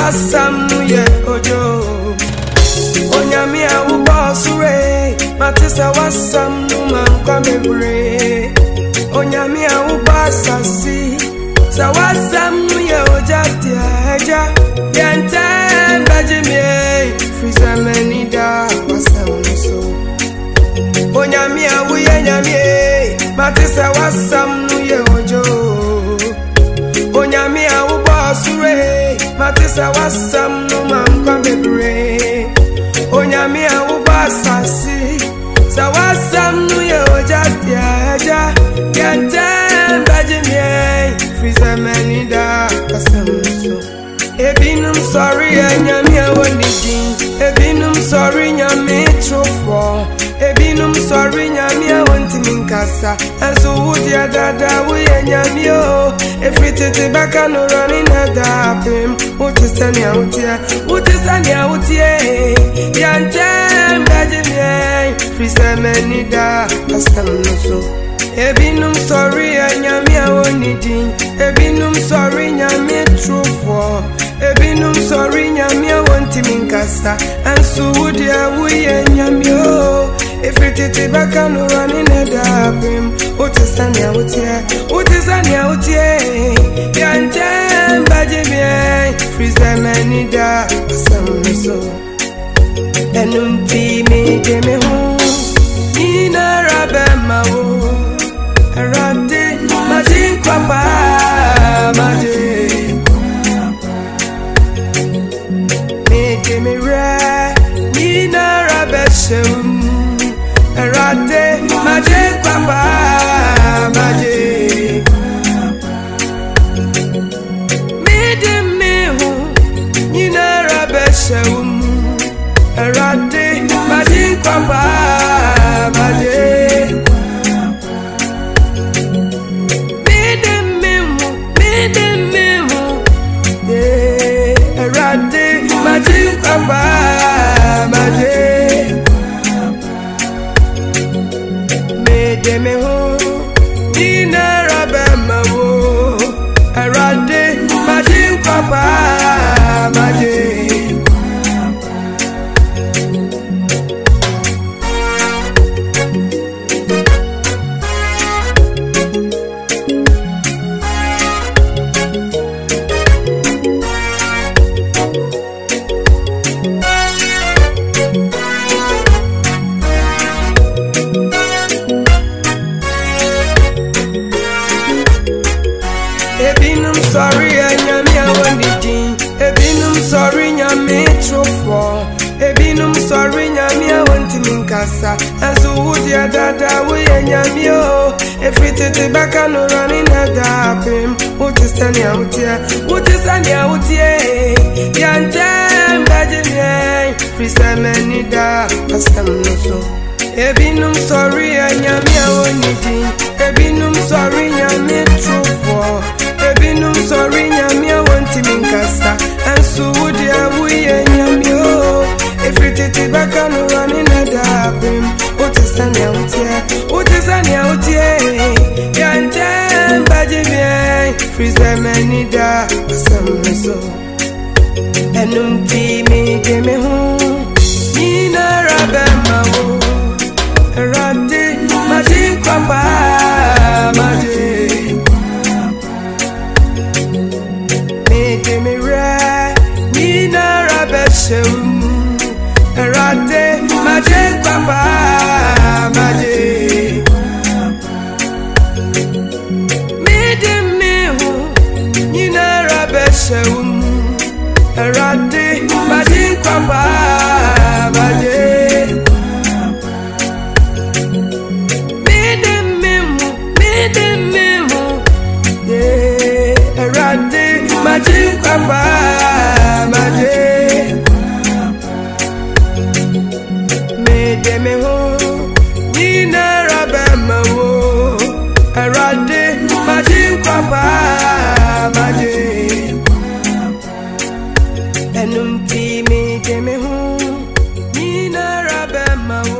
wasam ye ojo onyame a wo boss re matisa wasam no man kwa mebre onyame a wo basasi sa wasam ye ojatia eja yente bajime friza menida wasam so onyame a wo ye nyame matisa wasam no ye ojo onyame a wo boss re matisa wasam no man kwa mebre onyame a wo basasi sa wasam no ye ojatia eja yente bajime friza menida wasam so ebinum sorry anyame a wonidi ebinum sorry nyame trofo ebinum sorry nyame a wontimin kasa enso wudi adada wo ye nyame o efritete baka no running adapim utisani autie yante bajime friza menida wasam so ebinum sorry anyame a wonidi ebinum sorry nyame trofo ebinum sorry nyame a wontimin kasa enso wudi awuye nyame o efritete baka no running adapim utisani autie yante bajime friza menida wasam so enum ti me deme ho ina rabema wo arate majin papa majin me deme ra ina rabeshem arate majin papa majin me deme ho ina rabeshem arate majin papa majin Majin papa majin mede me ho dina rabema wo arade majin papa majin sorry anyame a wonidi ebinum sorry nyame trofo ebinum sorry nyame a wontimin kasa enso wudi adada wo ye nyame o efritete baka no running adapim utisani autie yante bajime friza menida wasam so ebinum sorry anyame a wonidi ebinum sorry nyame trofo ebinum sorry nyame a wontimin kasa enso wudi awuye nyame o efritete baka no running adapim utisani autie yante bajime friza menida wasam so enum ti me deme ho ina rabema wo rade majin papa majin me ra nina rabeshem rade majin papa majin me ho nina rabeshem rade majin papa majin me ho rade majin papa majin me ho nina rabema wo rade majin papa majin enum ti me ho nina rabema wo